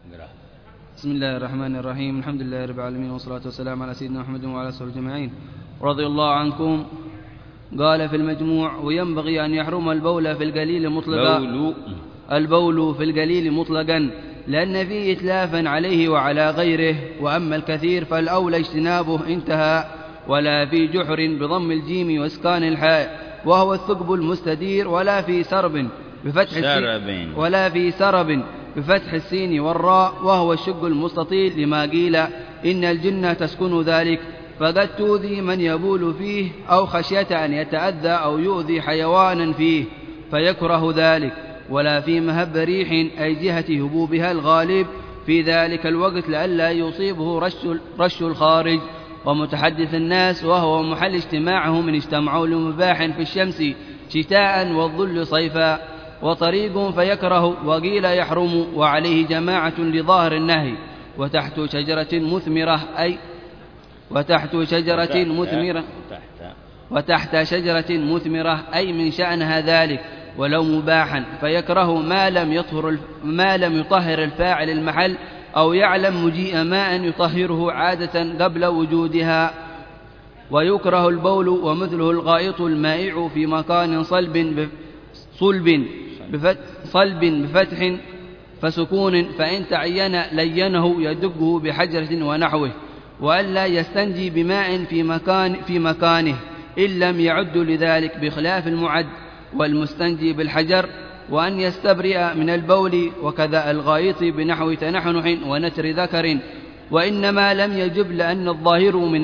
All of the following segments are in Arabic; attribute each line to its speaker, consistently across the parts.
Speaker 1: بسم الله الرحمن الرحيم. الحمد لله رب العالمين، والصلاة والسلام على سيدنا محمد وعلى آله أجمعين رضي الله عنكم. قال في المجموع: وينبغي أن يحرم البول في القليل مطلقا لأن فيه إتلافا عليه وعلى غيره، وأما الكثير فالأولى اجتنابه. انتهى. ولا في جحر بضم الجيم واسكان الحاء وهو الثقب المستدير، ولا في سرب بفتح السين والراء وهو الشق المستطيل، لما قيل إن الجنة تسكن ذلك، فقد تؤذي من يبول فيه أو خشية أن يتأذى أو يؤذي حيوانا فيه فيكره ذلك. ولا في مهب ريح أي جهة هبوبها الغالب في ذلك الوقت لئلا يصيبه رش الخارج ومتحدث الناس، وهو محل اجتماعهم إن اجتمعوا لمباح في الشمس شتاء والظل صيفا، وطريق فيكره. وقيل يحرم، وعليه جماعة لظاهر النهي. وتحت شجرة مثمرة أي من شأنها ذلك، ولو مباحا فيكره ما لم يطهر الفاعل المحل أو يعلم مجيء ماء يطهره عادة قبل وجودها. ويكره البول ومثله الغائط المائع في مكان صلب بفتح فسكون، فإن تعين لينه يدقه بحجرة ونحوه. وألا يستنجي بماء في مكانه إن لم يعد لذلك، بخلاف المعد والمستنجي بالحجر. وأن يستبرئ من البول وكذا الغائط بنحو تنحنح ونتر ذكر. وإنما لم يجب لأن الظاهر من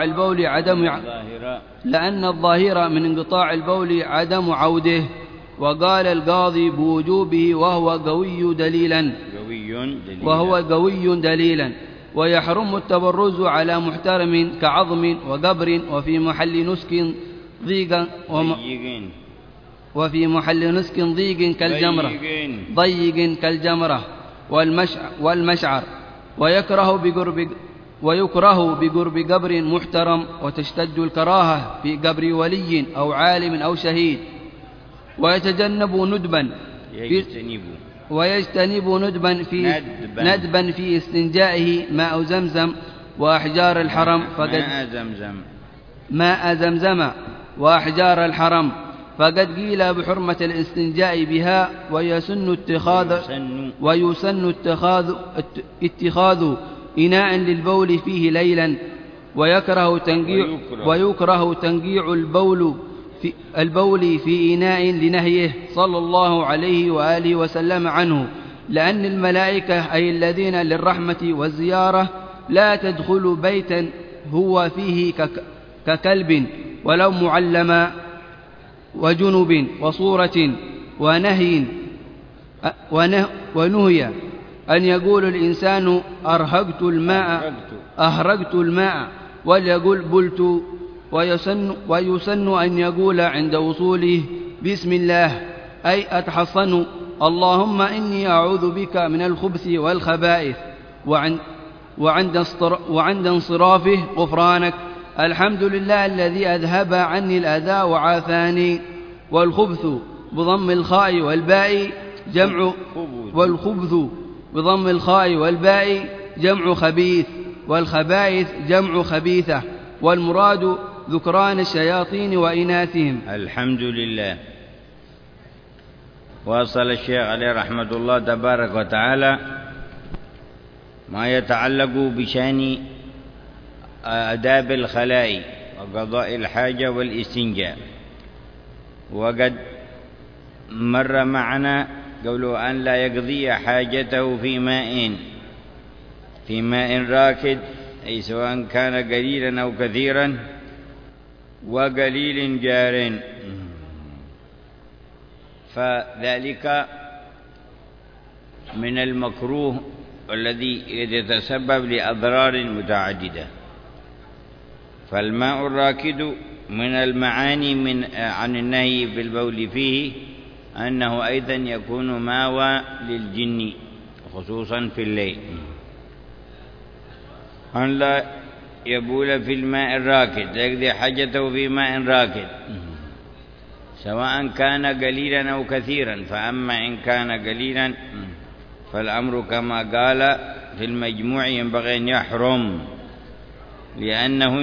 Speaker 1: انقطاع البول عدم عوده. وقال القاضي بوجوبه وهو قوي دليلا. ويحرم التبرز على محترم كعظم وقبر، وفي محل نسك ضيق كالجمرة والمشعر. ويكره بقرب قبر محترم، وتشتد الكراهة في قبر ولي أو عالم أو شهيد. ويجتنب ندبا في استنجائه ماء زمزم وأحجار الحرم فقد قيل بحرمة الاستنجاء بها. ويسن اتخاذ إناء للبول فيه ليلا. ويكره تنقيع البول في إناء لنهيه صلى الله عليه وآله وسلم عنه، لأن الملائكة أي الذين للرحمة والزيارة لا تدخل بيتا هو فيه ككلب ولو معلما وجنب وصورة. ونهي أن يقول الإنسان أهرقت الماء وليقول بلت. ويسن أن يقول عند وصوله بسم الله أي أتحصن، اللهم إني أعوذ بك من الخبث والخبائث. وعند انصرافه غفرانك، الحمد لله الذي أذهب عني الأذى وعافاني. والخبث بضم الخاء والباء جمع خبيث، والخبائث جمع خبيثة، والمراد ذكران الشياطين وإناثهم.
Speaker 2: الحمد لله. واصل الشيخ عليه رحمة الله تبارك وتعالى ما يتعلق بشأن آداب الخلاء وقضاء الحاجة والاستنجاء. وقد مر معنا قوله أن لا يقضي حاجته في ماء راكد، أي سواء كان قليلا أو كثيرا، وقليل جار، فذلك من المكروه الذي يتسبب لأضرار متعددة. فالماء الراكد من المعاني عن النهي بالبول فيه أنه أيضا يكون ماوى للجن خصوصا في الليل، أن لا يبول في الماء الراكد، يقضي حاجته في ماء راكد سواء كان قليلا أو كثيرا. فأما إن كان قليلا فالأمر كما قال في المجموع ينبغي أن يحرم لأنه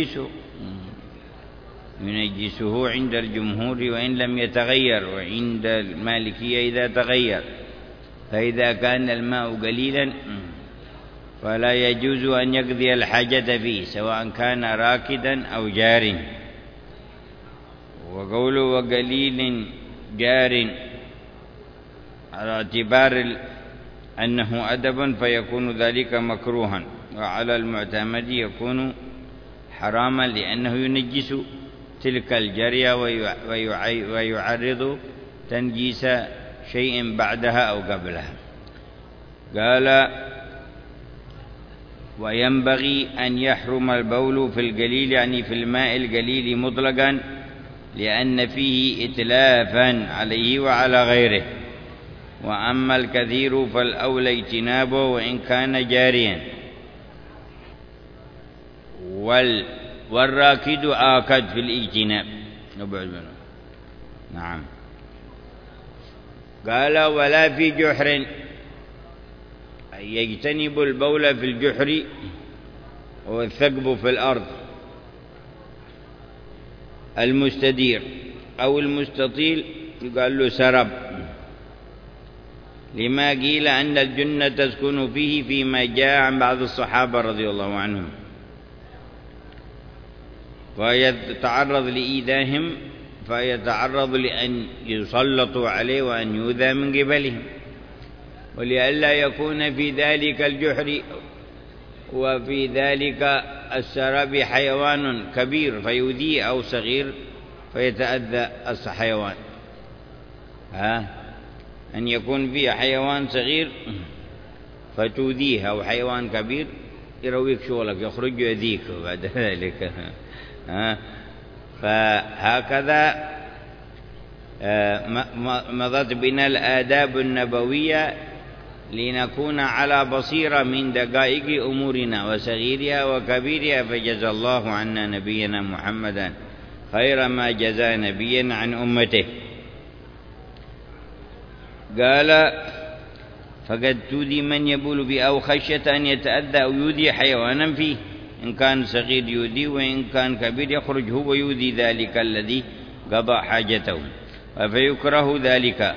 Speaker 2: ينجسه عند الجمهور وإن لم يتغير، وعند المالكية إذا تغير. فإذا كان الماء قليلا فلا يجوز أن يقضي الحاجة فيه سواء كان راكدا أو جار. وقوله وقليل جار على اعتبار أنه أدب فيكون ذلك مكروها، وعلى المعتمد يكون حراما لأنه ينجس تلك الجرية ويعرض تنجيس شيء بعدها أو قبلها. قال وينبغي أن يحرم البول في القليل، يعني في الماء القليل مطلقا، لأن فيه إتلافا عليه وعلى غيره. وأما الكثير فالأولى اجتنابه وإن كان جاريا، والراكد آكد في الاجتناب. نعم. قال ولا في جحر، أي يجتنب البول في الجحر والثقب في الأرض المستدير أو المستطيل يقال له سرب، لما قيل أن الجنة تسكن فيه فيما جاء عن بعض الصحابة رضي الله عنهم، ويتعرض لإيذائهم فيتعرض لأن يسلطوا عليه وأن يؤذى من قبلهم، ولئلا يكون في ذلك الجحر وفي ذلك السراب حيوان كبير فيؤذيه أو صغير فيتأذى الحيوان. أن يكون فيه حيوان صغير فتؤذيه أو حيوان كبير يرويك شغلك يخرج يؤذيك بعد ذلك. فهكذا مضت بنا الآداب النبوية لنكون على بصيرة من دقائق أمورنا وصغيرها وكبيرها، فجزى الله عنا نبينا محمدا خير ما جزى نبيا عن أمته. قال فقد تؤذي من يبول به أو خشية أن يتأذى أو يؤذي حيوانا فيه، إن كان صغير يؤذي وإن كان كبير يخرج هو يؤذي ذلك الذي قضى حاجته، فيكره ذلك.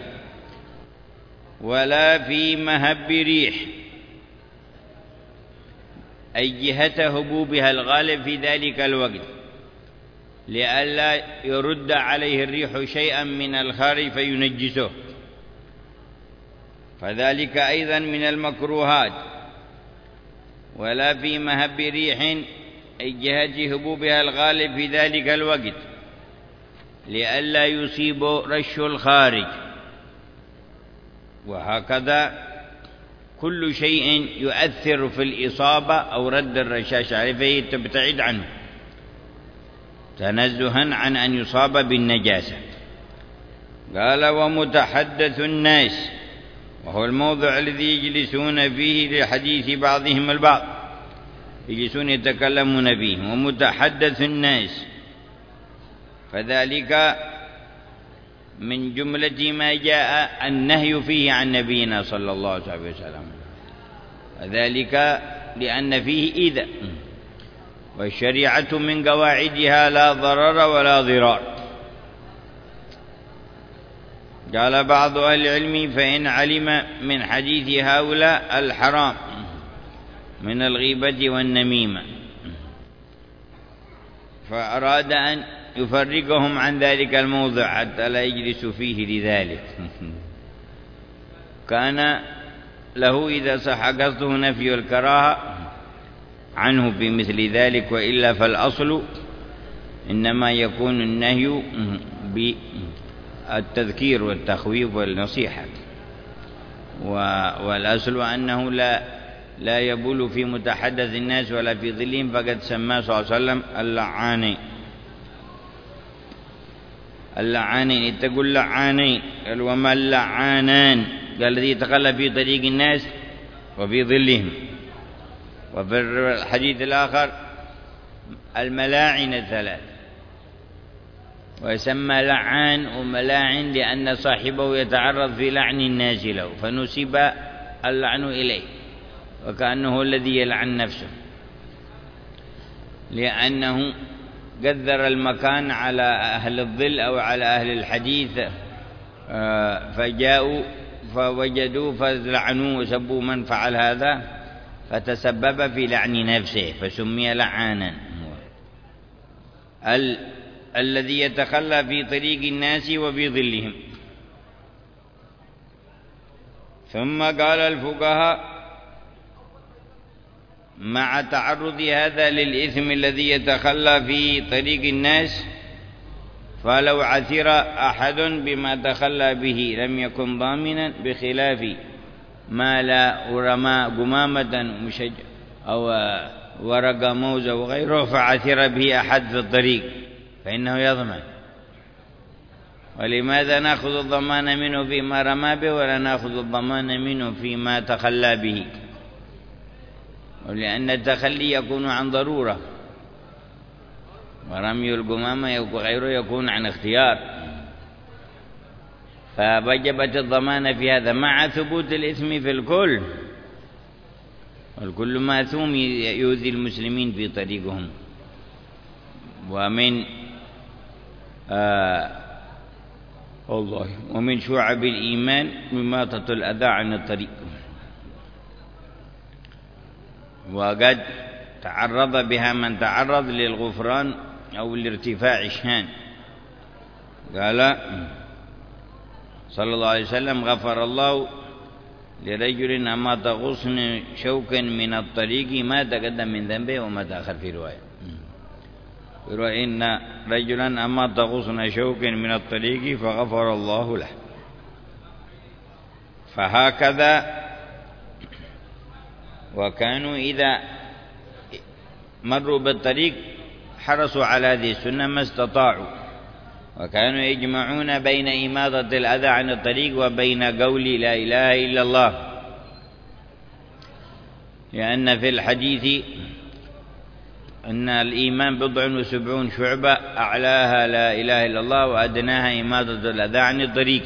Speaker 2: ولا في مهب ريح، أي جهة هبوبها الغالب في ذلك الوقت، لئلا يرد عليه الريح شيئا من الخارج فينجسه، فذلك أيضا من المكروهات. ولا في مهب ريح، أي جهة هبوبها الغالب في ذلك الوقت، لئلا يصيب رش الخارج. وهكذا كل شيء يؤثر في الإصابة أو رد الرشاش عليه فهي تبتعد عنه تنزها عن أن يصاب بالنجاسة. قال ومتحدث الناس، وهو الموضع الذي يجلسون فيه لحديث بعضهم البعض، يجلسون يتكلمون فيه. ومتحدث الناس فذلك من جملة ما جاء النهي فيه عن نبينا صلى الله عليه وسلم، ذلك لأن فيه إيذاء، والشريعة من قواعدها لا ضرر ولا ضرار. قال بعض أهل العلم فإن علم من حديث هؤلاء الحرام من الغيبة والنميمة فأراد أن يفرقهم عن ذلك الموضع حتى لا يجلس فيه لذلك، كان له إذا صح قصده نفي الكراهة عنه بمثل ذلك، وإلا فالأصل إنما يكون النهي بالتذكير والتخويف والنصيحة، والأصل أنه لا يبول في متحدث الناس ولا في ظلهم، فقد سماه صلى الله عليه وسلم اللعانين. تقول لعانين، قال وما اللعانان؟ قال الذي يتخلى في طريق الناس وفي ظلهم. وفي الحديث الآخر الملاعن الثلاث، ويسمى لعان وملاعن لأن صاحبه يتعرض في لعن الناس له، فنسب اللعن إليه، وكأنه الذي يلعن نفسه، لأنه قدر المكان على أهل الظل أو على أهل الحديث، فجاءوا فوجدوا فلعنوا وسبوا من فعل هذا، فتسبب في لعن نفسه فسمي لعانا. الذي يتخلى في طريق الناس وفي ظلهم. ثم قال الفقهاء: مع تعرض هذا للإثم الذي يتخلى في طريق الناس، فلو عثر أحد بما تخلى به لم يكن ضامنا، بخلاف ما لا رمى قمامة أو ورق موز وغيره فعثر به أحد في الطريق فإنه يضمن. ولماذا نأخذ الضمان منه فيما رمى به ولا نأخذ الضمان منه فيما تخلى به؟ ولأن التخلي يكون عن ضرورة، ورمي القمامة وغيره يكون عن اختيار، فوجبت الضمان في هذا مع ثبوت الإثم في الكل، والكل ماثوم يؤذي المسلمين في طريقهم. ومن شعب الإيمان إماطة الأذى عن الطريق. وقد تعرض بها من تعرض للغفران أو لارتفاع الشان. قال صلى الله عليه وسلم: غفر الله لرجل أماط غصن شوكا من الطريق ما تقدم من ذنبه وما تأخر. في رواية إن رجلا أماط غصن شوكا من الطريق فغفر الله له. فهكذا وكانوا إذا مروا بالطريق حرصوا على هذه السنة ما استطاعوا، وكانوا يجمعون بين إماطة الأذى عن الطريق وبين قول لا إله إلا الله، لأن في الحديث أن الإيمان 70 شعبة، أعلاها لا إله إلا الله وأدناها إماطة الأذى عن الطريق،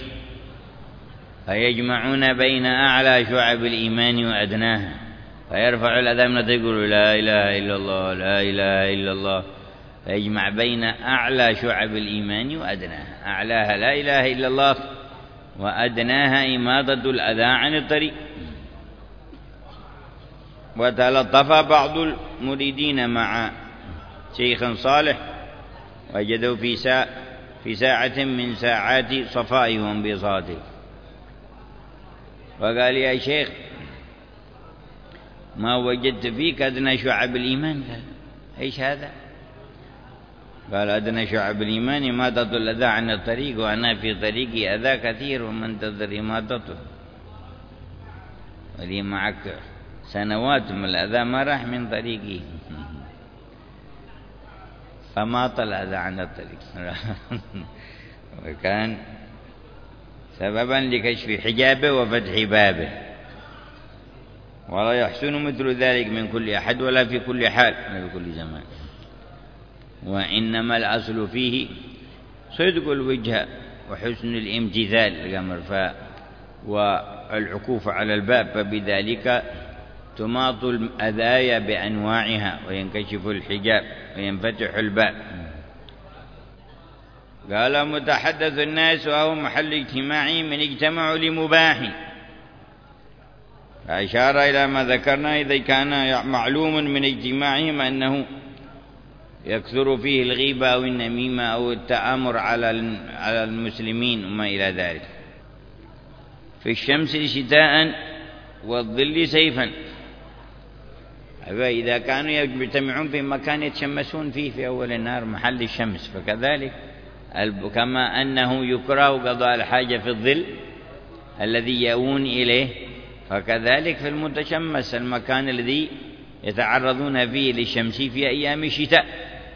Speaker 2: فيجمعون بين أعلى شعب الإيمان وأدناها، فيرفع الأذى من يقول لا إله إلا الله لا إله إلا الله، فيجمع بين أعلى شعب الإيمان وأدناها، أعلاها لا إله إلا الله وأدناها إماطة الأذى عن الطريق. وتلطف بعض المريدين مع شيخ صالح وجدوا في ساعة من ساعات صفائه وانبساطه، وقال: يا شيخ ما وجدت فيك أدنى شعب الإيمان. قال: إيش هذا؟ قال: أدنى شعب الإيمان إماطة الأذى عن الطريق، وأنا في طريقي أذى كثير ومنتظر إماطته، ولي معك سنوات من الأذى ما راح من طريقي، فماط الأذى عن الطريق. وكان سببا لكشف حجابه وفتح بابه، ولا يحسن مثل ذلك من كل أحد ولا في كل حال ولا في كل زمان. وإنما الأصل فيه صدق الوجه وحسن الامتثال الأمر والعكوف على الباب، فبذلك تماط الأذايا بأنواعها وينكشف الحجاب وينفتح الباب. قال: متحدث الناس وهو محل اجتماعهم من اجتمعوا لمباح، فأشار إلى ما ذكرنا إذا كان معلوم من اجتماعهم أنه يكثر فيه الغيبة أو النميمة أو التآمر على المسلمين وما إلى ذلك. في الشمس شتاء والظل سيفا، إذا كانوا يجتمعون في مكان يتشمسون فيه في أول النهار محل الشمس، فكذلك كما أنه يكره قضاء الحاجة في الظل الذي يؤون إليه، فكذلك في المتشمس المكان الذي يتعرضون فيه للشمس في أيام الشتاء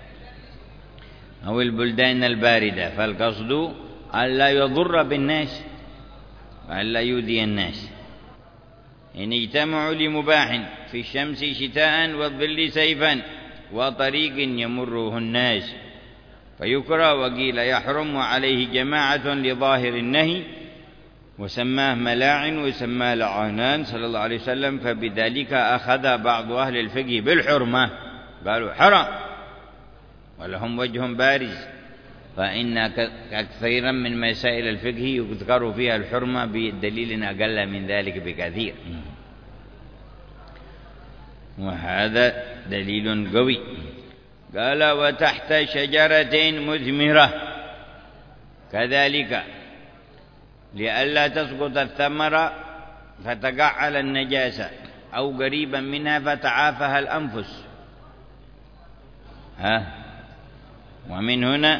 Speaker 2: أو البلدان الباردة، فالقصد ألا يضر بالناس وألا يؤذي الناس. إن اجتمعوا لمباح في الشمس شتاء والظل سيفا وطريق يمره الناس، فيكره وقيل يحرم، وعليه جماعة لظاهر النهي وسماه ملاعن وسماه لعانان صلى الله عليه وسلم. فبذلك أخذ بعض أهل الفقه بالحرمة، قالوا حرام ولهم وجه بارز، فإن كثيرا من مسائل الفقه يذكر فيها الحرمة بدليل أقل من ذلك بكثير، وهذا دليل قوي. قال وتحت شجرة مثمرة كذلك لئلا تسقط الثمرة فتقع على النجاسة أو قريبا منها فتعافها الأنفس. ومن هنا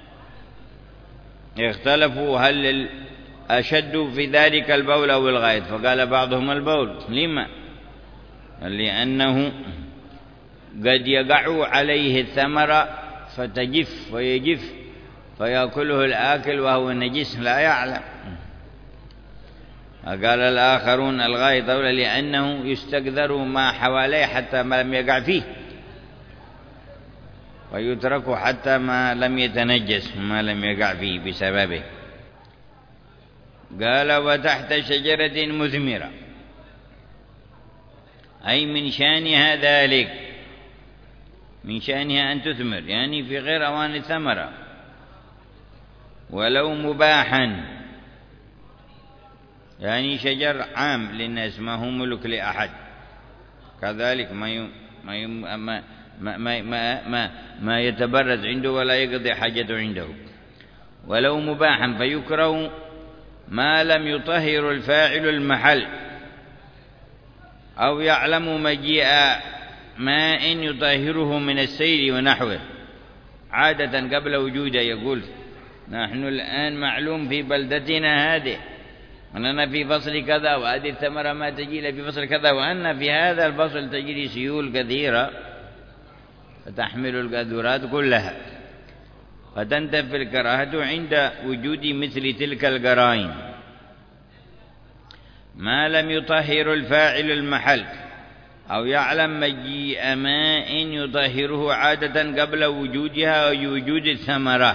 Speaker 2: اختلفوا هل أشد في ذلك البول أو الغائط، فقال بعضهم البول. لما؟ لأنه قد يقع عليه الثمرة فتجف ويجف فيأكله الآكل وهو نجس لا يعلم. قال الآخرون الغائط أولى لأنه يستقذر ما حواليه حتى ما لم يقع فيه، ويترك حتى ما لم يتنجس ما لم يقع فيه بسببه. قال وتحت شجرة مثمرة أي من شأنها ذلك، من شأنها أن تثمر يعني في غير أوان الثمرة، ولو مباحا يعني شجر عام للناس ما هو ملك لأحد، كذلك ما يتبرز عنده ولا يقضي حاجته عنده. ولو مباحا فيكره ما لم يطهر الفاعل المحل أو يعلم مجيء ماء يطهره من السيل ونحوه عادة قبل وجوده. يقول نحن الآن معلوم في بلدتنا هذه أننا في فصل كذا وهذه الثمرة ما تجي في فصل كذا، وأن في هذا الفصل تجري سيول كثيرة فتحمل القاذورات كلها، فتنتفي الكراهة عند وجود مثل تلك القرائن. ما لم يطهر الفاعل المحل أو يعلم مجيء ماء يطهره عادة قبل وجودها ووجود الثمرة.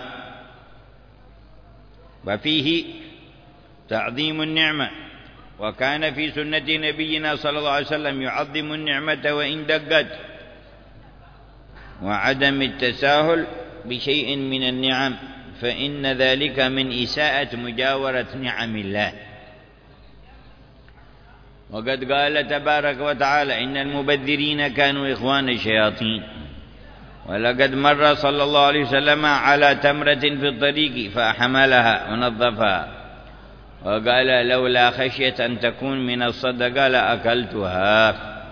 Speaker 2: وفيه تعظيم النعمة، وكان في سنة نبينا صلى الله عليه وسلم يعظم النعمة وإن دقت، وعدم التساهل بشيء من النعم، فإن ذلك من إساءة مجاورة نعم الله. وقد قال تبارك وتعالى إن المبذرين كانوا إخوان الشياطين. ولقد مر صلى الله عليه وسلم على تمرة في الطريق فحملها ونظفها وقال لولا خشية أن تكون من الصدقة لأكلتها.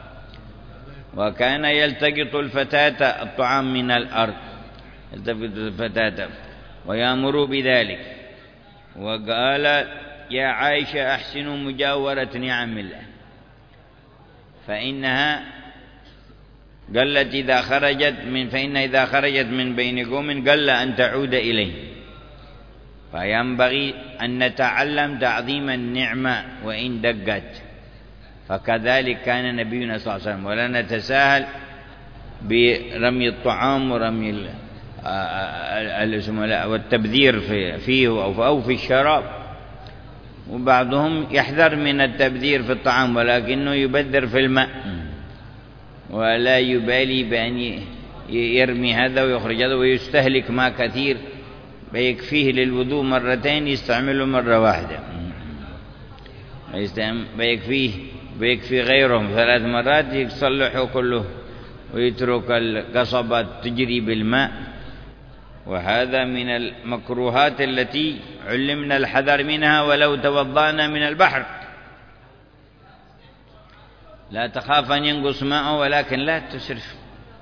Speaker 2: وكان يلتقط الفتاة الطعام من الأرض، يلتقط الفتاة ويأمر بذلك. وقال يا عائشة أحسنوا مجاورة نعم الله، فإنها قالت إذا خرجت من بين قوم قل أن تعود إليه. فينبغي أن نتعلم تعظيم النعمة وإن دقت، فكذلك كان نبينا صلى الله عليه وسلم. ولا نتساهل برمي الطعام ورمي والتبذير فيه أو في الشراب. وبعضهم يحذر من التبذير في الطعام ولكنه يبذر في الماء ولا يبالي بأن يرمي هذا ويخرج هذا ويستهلك ماء كثير، بيكفيه للوضوء مرتين يستعمله مرة واحدة، بيكفي غيرهم 3 مرات يصلحه كله ويترك القصبة تجري بالماء. وهذا من المكروهات التي علمنا الحذر منها. ولو توضأنا من البحر لا تخاف أن ينقص ماءه ولكن لا تسرف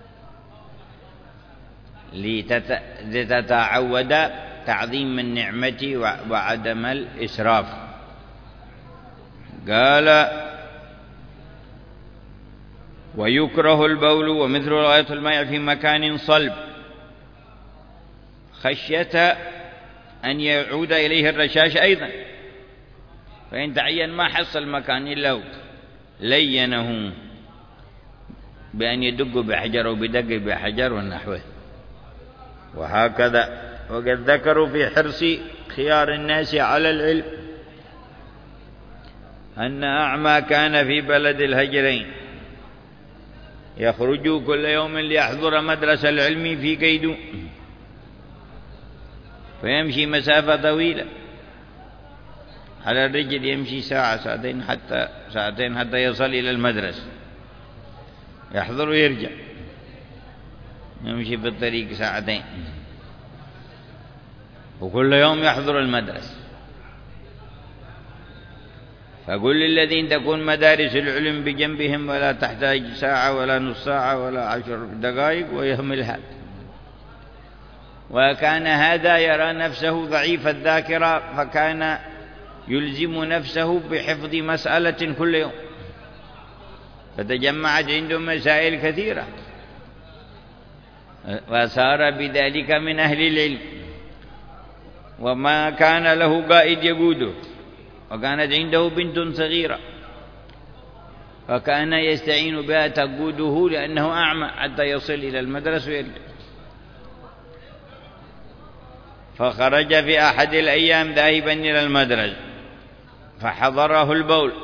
Speaker 2: لتتعود تعظيم النعمة وعدم الإسراف. قال ويكره البول ومثل رؤية الماء في مكان صلب خشية أن يعود إليه الرشاش أيضا، فإن تعين ما حصل مكان إلا هو لينه بأن يدق بحجر أو بدق بحجر ونحوه. وهكذا وقد ذكروا في حرص خيار الناس على العلم أن أعمى كان في بلد الهجرين يخرج كل يوم ليحضر مدرسة العلم في كيدو، فيمشي مسافة طويلة على الرجل، يمشي ساعة ساعتين حتى يصل إلى المدرسة، يحضر ويرجع، يمشي في الطريق ساعتين، وكل يوم يحضر المدرسة. فقل للذين تكون مدارس العلم بجنبهم ولا تحتاج ساعة ولا نص ساعة ولا 10 دقائق ويهمل هذا. وكان هذا يرى نفسه ضعيف الذاكرة، فكان يلزم نفسه بحفظ مسألة كل يوم، فتجمعت عنده مسائل كثيرة، وصار بذلك من أهل العلم. وما كان له قائد يقوده، وكانت عنده بنت صغيرة، فكان يستعين بها تقوده لأنه أعمى حتى يصل إلى المدرسة ويرجع. فخرج في أحد الأيام ذاهبا إلى المدرسة، فحضره البول،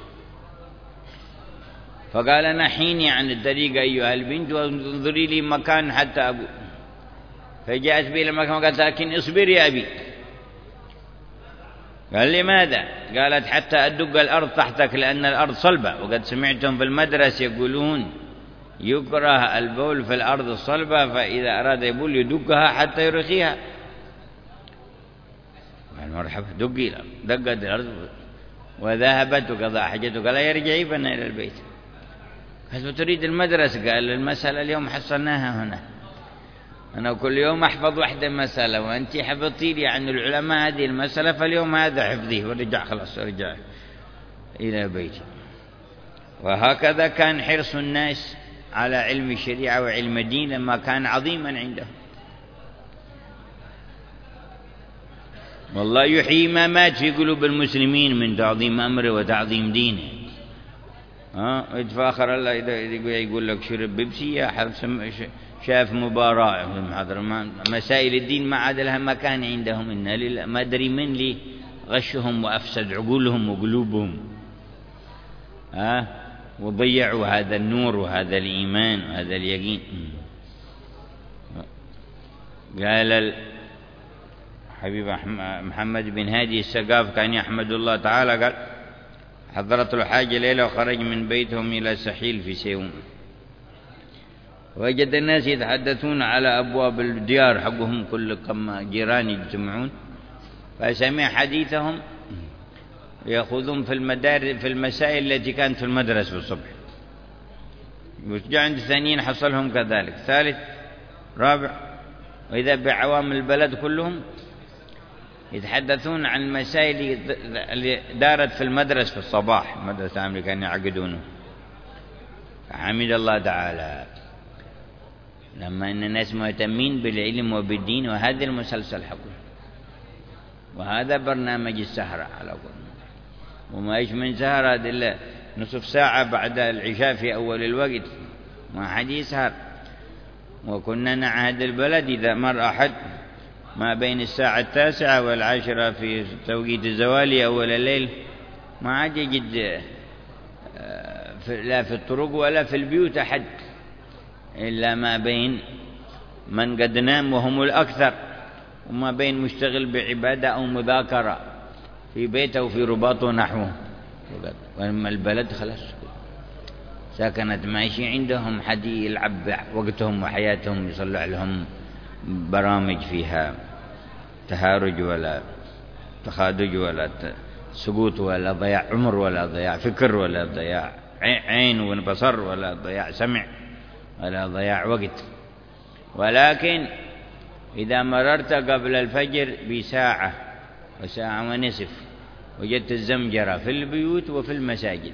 Speaker 2: فقال نحيني عن الطريق أيها البنت وانظري لي مكان حتى أقول. فجاءت به إلى المكان وقالت لكن اصبري يا أبي. قال لماذا؟ قالت حتى أدق الأرض تحتك لأن الأرض صلبة، وقد سمعتم في المدرسة يقولون يكره البول في الأرض الصلبة، فإذا أراد يبول يدقها حتى يرخيها. قال مرحبا، دقي الأرض. دقت الأرض وذهبت وقضى حاجته، قال يرجعي بنا إلى البيت. قالت تريد المدرسة؟ قال المسألة اليوم حصلناها هنا، أنا كل يوم أحفظ واحدة مسألة، وأنت حفظتي لي عن العلماء هذه المسألة، فاليوم هذا حفظيه ورجع خلاص، رجع إلى بيتي. وهكذا كان حرص الناس على علم الشريعة وعلم الدين لما كان عظيما عندهم. والله يحيي ما مات في قلوب المسلمين من تعظيم أمره وتعظيم دينه. يتفاخر الله إذا يقول لك شرب بيبسي، شاف مباراة في المحاضرة، مسائل الدين ما عاد لها مكان عندهم. إن ما أدري من لي غشهم وأفسد عقولهم وقلوبهم، وضيعوا هذا النور وهذا الإيمان وهذا اليقين. قال حبيب محمد بن هادي السقاف كان يحمد الله تعالى، قال حضرت له حاجة ليلة وخرج من بيتهم إلى سحيل في سيوم، وجد الناس يتحدثون على أبواب الديار حقهم، كل كم جيران يجتمعون، فسمع حديثهم يأخذون في المسائل التي كانت في المدرسة في الصبح. وجاء عند الثانيين حصلهم كذلك، ثالث رابع، وإذا بعوام البلد كلهم يتحدثون عن المسائل اللي دارت في المدرسة في الصباح، المدرسة الأمريكان يعقدونه. فحمد الله تعالى لما أن الناس مهتمين بالعلم وبالدين، وهذا المسلسل حقه، وهذا برنامج السهرة على قولنا، وما إيش من سهرة إلا نصف ساعة بعد العشاء في أول الوقت، ما حد يسهر. وكنا نعهد البلد إذا مر أحد ما بين الساعة 9 و10 في توقيت الزوال أول الليل، ما عاد يجد لا في الطرق ولا في البيوت أحد، إلا ما بين من قد نام وهم الأكثر، وما بين مشتغل بعبادة أو مذاكرة في بيته وفي رباطه نحوه. وأما البلد خلاص سكنت ماشي، عندهم حد يلعب وقتهم وحياتهم، يصلح لهم برامج فيها تهارج ولا تخادج ولا سقوط ولا ضياع عمر ولا ضياع فكر ولا ضياع عين وبصر ولا ضياع سمع ولا ضياع وقت. ولكن إذا مررت قبل الفجر بساعة وساعة ونصف وجدت الزمجرة في البيوت وفي المساجد.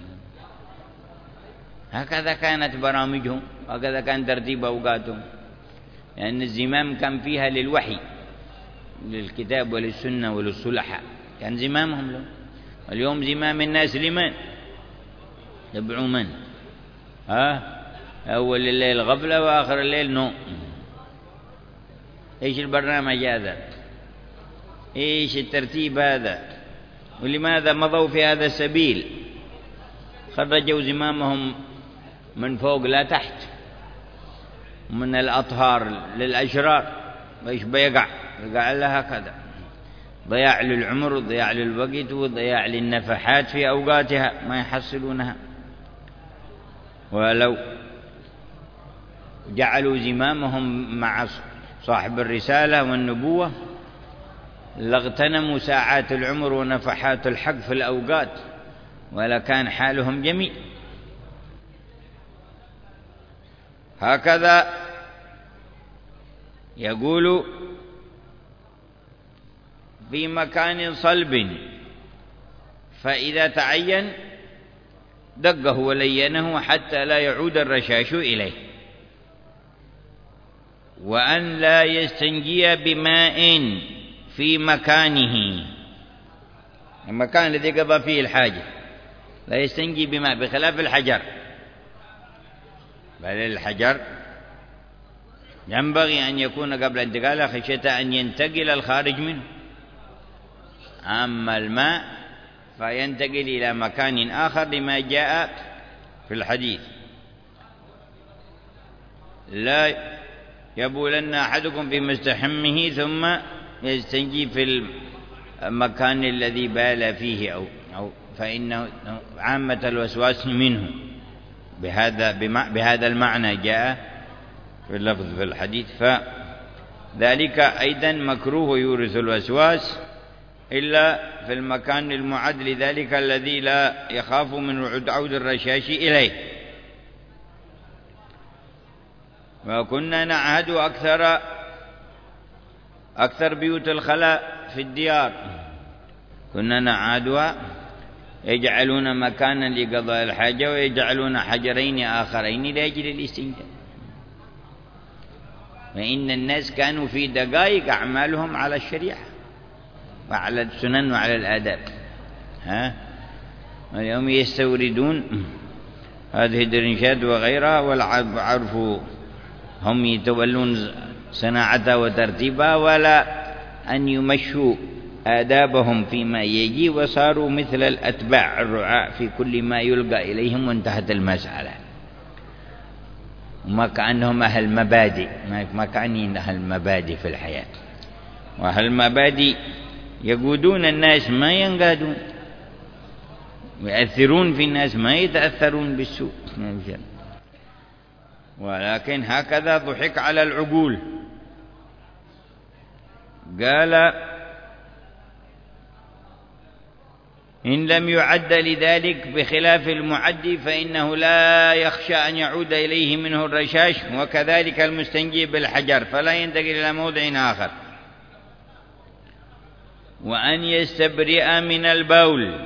Speaker 2: هكذا كانت برامجهم، وهكذا كان ترتيب أوقاتهم، لأن الزمام كان فيها للوحي، للكتاب وللسنة وللصلحاء، كان زمامهم له. اليوم زمام الناس لمن؟ يبعوا من؟ أول الليل غفلة وآخر الليل نوم. إيش البرنامج هذا؟ إيش الترتيب هذا؟ ولماذا مضوا في هذا السبيل؟ خرجوا زمامهم من فوق لا تحت، من الأطهار للأشرار، وإيش بيقع لها هكذا، ضياع للعمر وضياع للوقت وضياع للنفحات في أوقاتها ما يحصلونها. ولو جعلوا زمامهم مع صاحب الرسالة والنبوة لاغتنموا ساعات العمر ونفحات الحق في الأوقات، ولكان حالهم جميل. هكذا يقول في مكان صلب فإذا تعين دقه ولينه حتى لا يعود الرشاش إليه، وأن لا يستنجي بماء في مكانه، المكان الذي قضى فيه الحاجة لا يستنجي بماء، بخلاف الحجر، بل الحجر ينبغي أن يكون قبل انتقاله خشية أن ينتقل الخارج منه. أما الماء فينتقل إلى مكان آخر لما جاء في الحديث: لا يبولن أحدكم في مستحمه ثم يستنجي في المكان الذي بال فيه أو فإنه عامة الوسواس منه. بهذا المعنى جاء في اللفظ في الحديث. فذلك أيضا مكروه يورث الوسواس إلا في المكان المعد لذلك الذي لا يخاف من عود الرشاش إليه. وكنا نعهد أكثر بيوت الخلاء في الديار، كنا نعهدها يجعلون مكانا لقضاء الحاجة ويجعلون حجرين آخرين لأجل الاستنجاء. فإن الناس كانوا في دقائق أعمالهم على الشريعة وعلى السنن وعلى الآداب. اليوم يستوردون هذه الدرنشات وغيرها، والعرف هم يتولون صناعتها وترتيبها، ولا أن يمشوا آدابهم فيما يجي، وصاروا مثل الأتباع الرعاء في كل ما يلقى إليهم وانتهت المسألة. وما كأنهم أهل مبادئ، ما كأنهم أهل مبادئ في الحياة، وأهل المبادئ يقودون الناس ما ينقادون، ويأثرون في الناس ما يتأثرون بالسوء. ولكن هكذا ضحك على العقول. قال: إن لم يعد لذلك بخلاف المعد فإنه لا يخشى أن يعود إليه منه الرشاش، وكذلك المستنجي بالحجر فلا ينتقل إلى موضع آخر. وأن يستبرئ من البول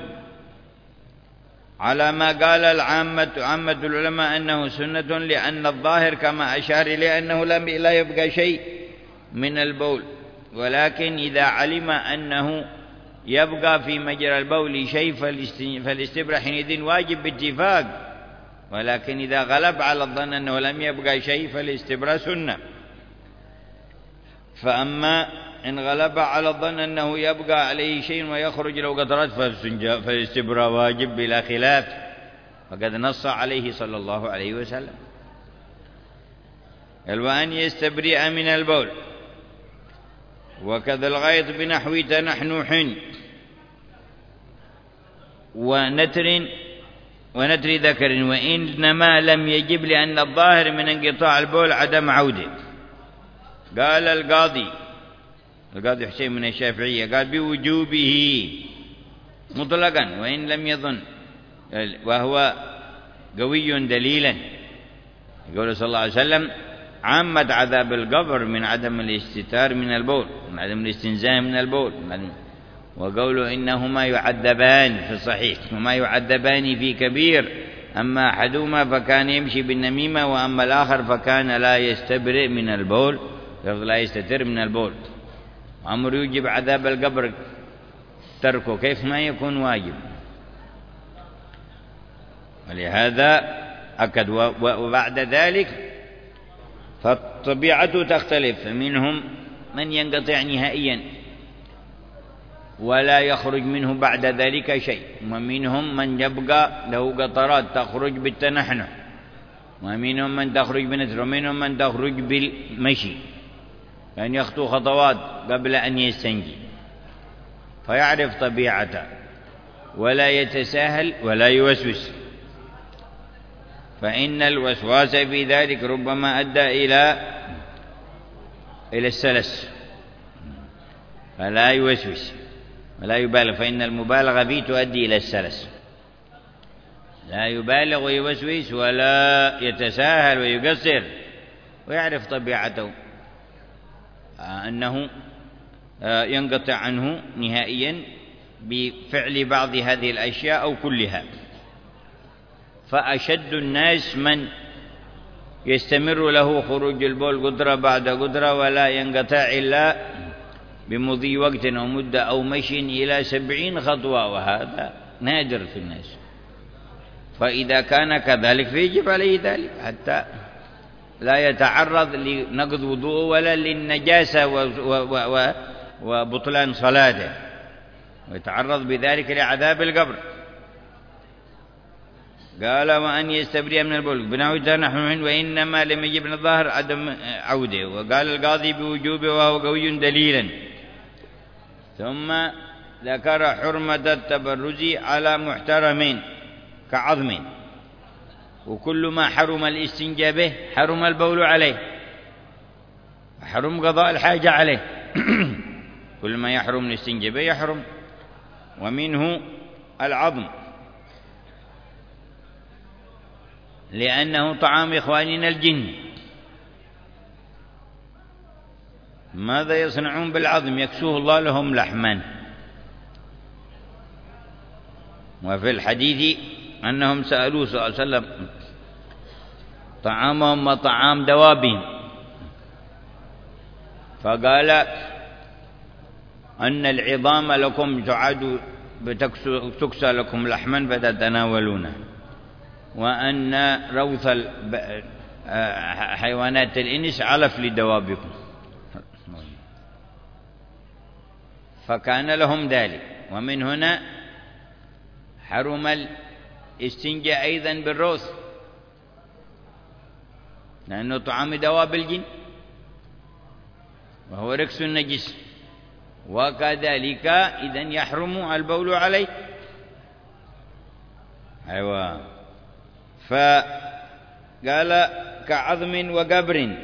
Speaker 2: على ما قال عامة العلماء أنه سنة، لأن الظاهر كما أشار إليه أنه لا يبقى شيء من البول، ولكن إذا علم أنه يبقى في مجرى البول شيء فالاستبراء حينئذ واجب باتفاق، ولكن إذا غلب على الظن أنه لم يبقى شيء فالاستبراء سنة. فأما إن غلب على الظن أنه يبقى عليه شيء ويخرج له قطرات فالاستبراء واجب بلا خلاف، فقد نص عليه صلى الله عليه وسلم. وأن يستبرئ من البول، وكذا الغائط بنحو تنحنح ونتر ذكر، وإنما لم يجب لأن الظاهر من انقطاع البول عدم عوده. قال القاضي حسين من الشافعية قال: بوجوبه مطلقا وإن لم يظن، وهو قوي دليلا. يقول صلى الله عليه وسلم: عامة عذاب القبر من عدم الاستتار من البول، من عدم الاستنزاء من البول، وقوله إنهما يعذبان في الصحيح، وما يعذبان في كبير، أما أحدهما فكان يمشي بالنميمة، وأما الآخر فكان لا يستبرئ من البول، لا يستتر من البول. أمر يوجب عذاب القبر تركه كيف ما يكون واجب؟ ولهذا أكد. وبعد ذلك فالطبيعة تختلف، فمنهم من ينقطع نهائيا ولا يخرج منه بعد ذلك شيء. ومنهم من يبقى له قطرات تخرج بالتنحنح، ومنهم من تخرج بالنثر، ومنهم من تخرج بالمشي، يعني يخطو خطوات قبل أن يستنجي، فيعرف طبيعته ولا يتساهل ولا يوسوس، فإن الوسواس في ذلك ربما أدى إلى السلس، فلا يوسوس ولا يبالغ، فإن المبالغة فيه تؤدي إلى السلس. لا يبالغ ويوسوس ولا يتساهل ويقصر، ويعرف طبيعته أنه ينقطع عنه نهائيا بفعل بعض هذه الأشياء أو كلها. فأشد الناس من يستمر له خروج البول قدرة بعد قدرة ولا ينقطع إلا بمضي وقت أو مدة أو مشي إلى 70 خطوة، وهذا نادر في الناس. فإذا كان كذلك فيجب عليه ذلك حتى لا يتعرض لنقض وضوءه ولا للنجاسة وبطلان صلاته، ويتعرض بذلك لعذاب القبر. قال وأن يستبرئ من البول بنحو نحو، وإنما لم يجب من الظاهر عدم عوده. وقال القاضي بوجوبه وهو قوي دليلا. ثم ذكر حرمة التبرز على محترمين كعظم، وكل ما حرم الاستنجاء به حرم البول عليه، حرم قضاء الحاجة عليه. كل ما يحرم الاستنجاء به يحرم، ومنه العظم لأنه طعام إخواننا الجن. ماذا يصنعون بالعظم؟ يكسوه الله لهم لحما. وفي الحديث أنهم سألوه صلى الله عليه وسلم طعامهم وطعام دوابهم، فقال أن العظام لكم تعاد تكسى لكم لحما فتتناولونه، وأن روث حيوانات الإنس علف لدوابكم، فكان لهم ذلك. ومن هنا حرم الاستنجاء أيضا بالروث لأنه طعام دواب الجن وهو ركس النجس، وكذلك إذن يحرم البول عليه. أيوة. فقال كعظم وقبر،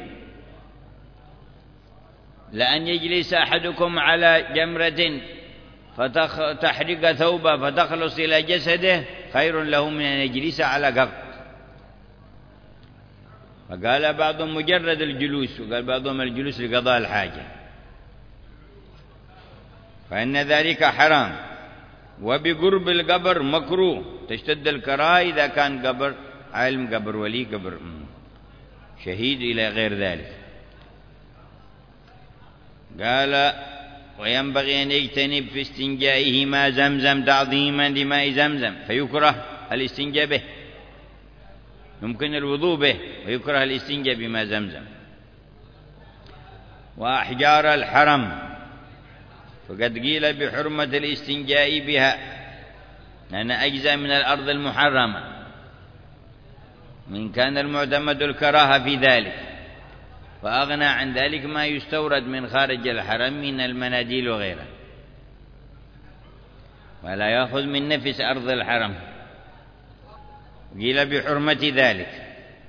Speaker 2: لأن يجلس أحدكم على جمرة فتحرق ثوبه فتخلص إلى جسده خير له من أن يجلس على قبر. فقال بعضهم مجرد الجلوس، وقال بعضهم الجلوس لقضاء الحاجة، فإن ذلك حرام. وبقرب القبر مكروه، تشتد الكراهة إذا كان قبر عالم، قبر ولي، قبر شهيد إلى غير ذلك. قال وينبغي أن يجتنب في استنجائه ما زمزم تعظيما لماء زمزم، فيكره الاستنجاء به، يمكن الوضوء به، ويكره الاستنجاء بما زمزم. وأحجار الحرم، فقد قيل بحرمة الاستنجاء بها لأن أجزاء من الأرض المحرمة، من كان المعتمد الكراهة في ذلك، وأغنى عن ذلك ما يستورد من خارج الحرم من المناديل وغيرها، ولا يأخذ من نفس أرض الحرم، قيل بحرمة ذلك.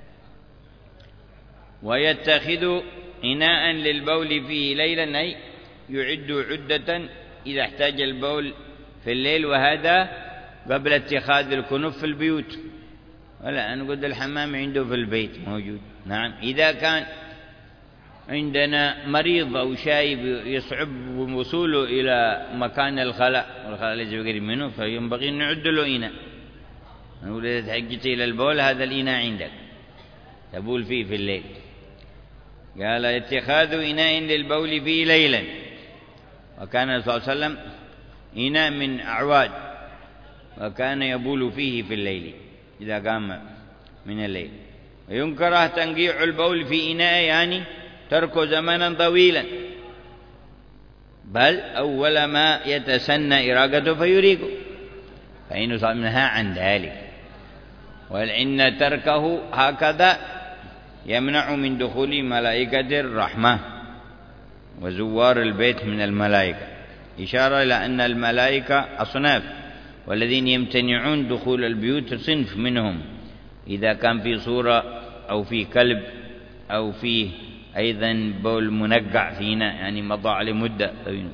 Speaker 2: ويتخذ إناء للبول فيه ليلا، أي يعد عدة إذا احتاج البول في الليل، وهذا قبل اتخاذ الكنف في البيوت، ولا نقول الحمام عنده في البيت موجود. نعم، إذا كان عندنا مريض أو شايب يصعب وصوله إلى مكان الخلاء والخلاء ليس قريب منه، فينبغي أن نعد له إناء، نقول إذا تحجت إلى البول هذا الإناء عندك تبول فيه في الليل. قال اتخاذ إناء للبول فيه ليلا، وكان صلى الله عليه وسلم إناء من أعواد، وكان يبول فيه في الليل إذا قام من الليل. وينكره تنقيع البول في إناء، يعني تركه زمنا طويلا بل أول ما يتسنى إراقته فيريقه، فإنه منها عن ذلك. ولأن تركه هكذا يمنع من دخول ملائكة الرحمة وزوار البيت من الملائكة، إشارة إلى أن الملائكة أصناف، والذين يمتنعون دخول البيوت صنف منهم، إذا كان في صورة أو في كلب أو في أيضا بول منقع فينا، يعني مضى لمدة،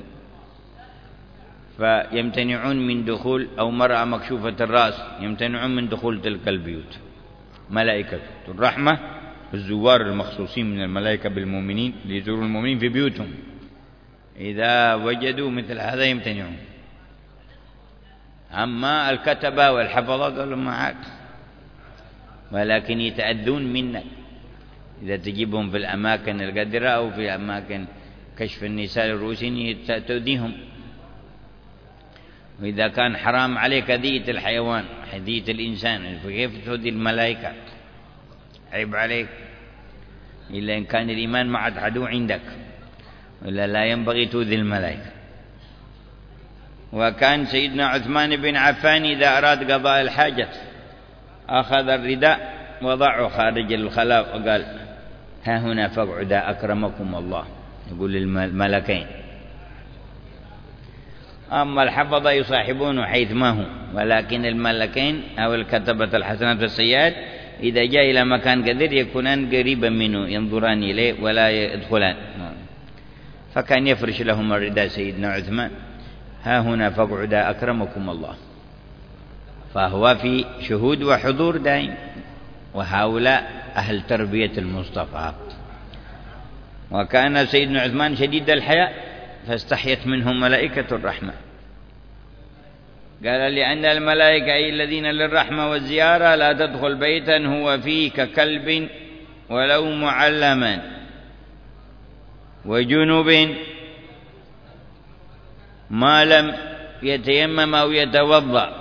Speaker 2: فيمتنعون من دخول، أو مرأة مكشوفة الرأس يمتنعون من دخول تلك البيوت. ملائكة الرحمة الزوار المخصوصين من الملائكة بالمؤمنين ليزوروا المؤمنين في بيوتهم، إذا وجدوا مثل هذا يمتنعون. أما الكتبة والحفظة دول معك، ولكن يتأذون منك إذا تجيبهم في الأماكن القدرة أو في أماكن كشف النساء الروسين تؤذيهم. وإذا كان حرام عليك أذية الحيوان أذية الإنسان، فكيف تؤذي الملائكة؟ عيب عليك، إلا إن كان الإيمان مع عدو عندك، ولا لا ينبغي تؤذي الملائكة. وكان سيدنا عثمان بن عفان إذا أراد قضاء الحاجة أخذ الرداء وضعه خارج الخلاء وقال: ها هنا فاقعدا أكرمكم الله، يقول للملكين. أما الحفظة يصاحبونه حيث ما هو، ولكن الملكين أو الكتبة الحسنات والسيئات إذا جاء إلى مكان كثير يكونان قريبا منه، ينظران إليه ولا يدخلان. فكان يفرش لهم الرداء سيدنا عثمان: ها هنا فاقعدا أكرمكم الله. فهو في شهود وحضور دائم، وهؤلاء أهل تربية المصطفى. وكان سيدنا عثمان شديد الحياء، فاستحيت منهم ملائكة الرحمة. قال: لأن الملائكة أي الذين للرحمة والزيارة لا تدخل بيتا هو فيه ككلب ولو معلما وجنب ما لم يتيمم أو يتوضأ،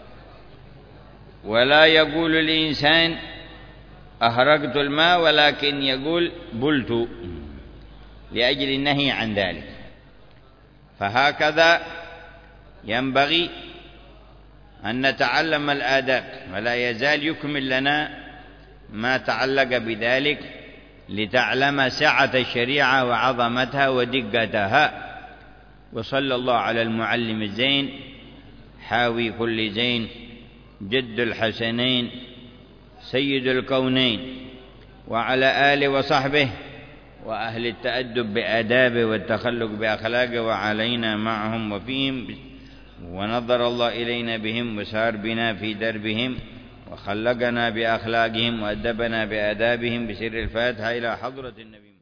Speaker 2: ولا يقول الإنسان أهرقت الماء، ولكن يقول بلت، لأجل النهي عن ذلك. فهكذا ينبغي أن نتعلم الآداب، ولا يزال يكمل لنا ما تعلق بذلك لتعلم سعة الشريعة وعظمتها ودقتها. وصلى الله على المعلم الزين حاوي كل زين جد الحسنين سيد الكونين، وعلى آله وصحبه وأهل التأدب بآدابه والتخلق بأخلاقه، وعلينا معهم وفيهم، ونظر الله إلينا بهم وسار بنا في دربهم وخلقنا بأخلاقهم وأدبنا بآدابهم، بسر الفاتحة إلى حضرة النبي.